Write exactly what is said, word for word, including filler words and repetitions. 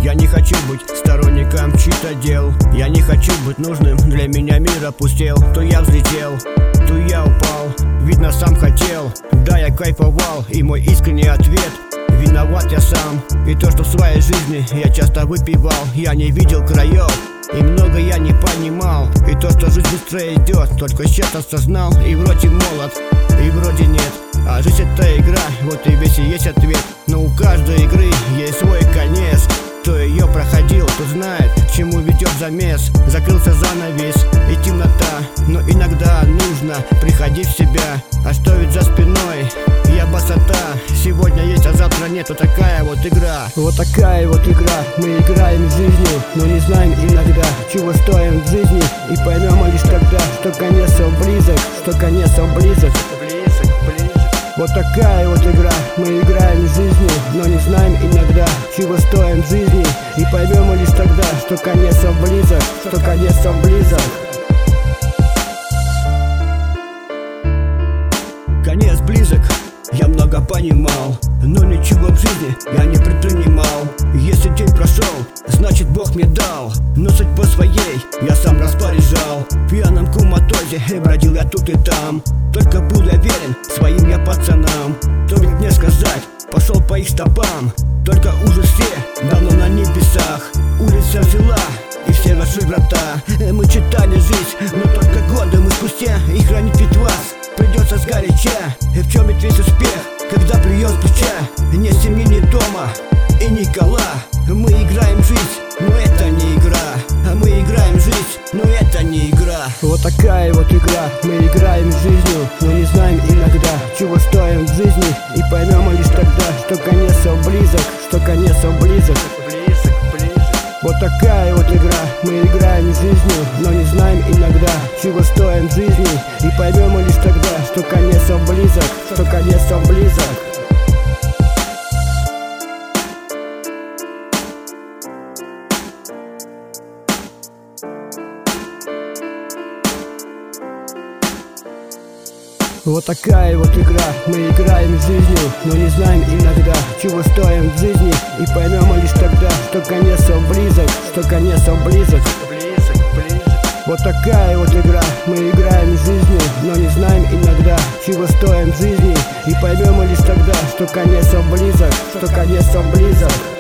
Я не хочу быть сторонником чьих-то дел. Я не хочу быть нужным, для меня мир опустел. То я взлетел, то я упал, видно сам хотел. Да, я кайфовал, и мой искренний ответ: виноват я сам. И то, что в своей жизни я часто выпивал, я не видел краев, и много я не понимал. И то, что жизнь быстрее идет, только сейчас осознал. И вроде молод, и вроде нет, а жизнь это игра, вот и весь и есть ответ. Но у каждой игры есть свой конец. Кто ее проходил, тот знает, к чему ведет замес. Закрылся занавес и темнота, но иногда нужно приходить в себя, оставить за спиной я босота. Сегодня есть, а завтра нет, вот такая вот игра. Вот такая вот игра, мы играем в жизни, но не знаем иногда, чего стоим в жизни. И поймем лишь тогда, что конец он близок, что конец он близок. Вот такая вот игра, мы играем в жизни, но не знаем иногда, чего стоим в жизни. И поймем лишь тогда, что конец он близок, что конец он близок. Конец близок, я много понимал, но ничего в жизни я не предпринимал. Если день прошел, значит Бог мне дал, но судьбу своей я сам распоряжал. В пьяном куматозе бродил я тут и там, только был я верен своим я пацанам. Кто ведь мне сказать, пошел по их стопам, только уже все давно на небесах. Улица взяла и все наши врата. Мы читали жизнь, но только годы мы спустя, и хранить ведь вас придется сгоряча. И в чем ведь весь успех, когда прием с плеча? Нет семьи, ни дома и ни кола. Мы играем в жизнь, но это не игра. Мы играем в жизнь, но это не игра. Вот такая вот игра, мы играем в жизнь, но не знаем иногда, чего стоим в жизни. И поймем лишь тогда, что конец он близок, что конец он близок. Вот такая вот игра, мы играем в жизнь, но не знаем иногда, чего стоим в жизни. И поймем лишь тогда, что конец он близок, что конец он близок. Вот такая вот игра, мы играем в жизнь, но не знаем иногда, чего стоим в жизни. И поймем лишь тогда, что конец он близок, что конец он близок. Вот такая вот игра, мы играем в жизнь, но не знаем иногда, чего стоим в жизни. И поймем лишь тогда, что конец он близок, что конец он близок.